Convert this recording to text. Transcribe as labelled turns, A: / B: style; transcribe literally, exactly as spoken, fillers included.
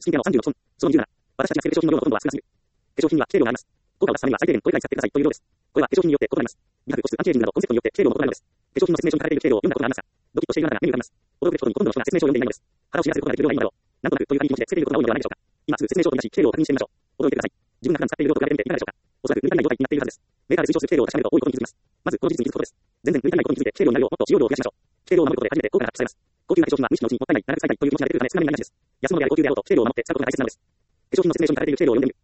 A: 資金テーマをさんじゅうろくトン。そのにじゅうなな。私たちが使う化粧品の量のほとんどは少なすぎる。化粧品には軽量があります。効果を出すためには最低限これくらい使ってくださいという量です。これは化粧品によって異なります。美白、保湿、アンチエイジングなどコンセプトによって軽量も異なるのです。化粧品の説明書に書かれている軽量を読んだことがありますか？ドキッとしているあなたが目に浮かびます。驚くべきことにほとんどの人が説明書を読んでいないのです。腹を知らせることができる量はいいのだろう。なんとなくという感じに気持ちでつけていることが多いのではないでしょうか。今すぐ説明書を取り出し、軽量を確認してみましょう。驚いてください。自分が普段使っている量と比べてみていかがでしょうか。おそらく抜いたない状態になっているはずです。メーカーで推奨する軽量を確かめると多いことに気づきます。まずこの事実に気づくことです。全然抜いたないことに気づいて軽量になるようもっと使用量を増やしましょう。軽量を守ることで初めて効果が発揮されます。高級な化粧品は無意識のうちにもったいない、長く使いたいという気持ちが出てくるため少なめになりがちです。安物である高級であろうと軽量を守って使うことが大切なのです。化粧品の説明書に書かれている軽量を読んでみる。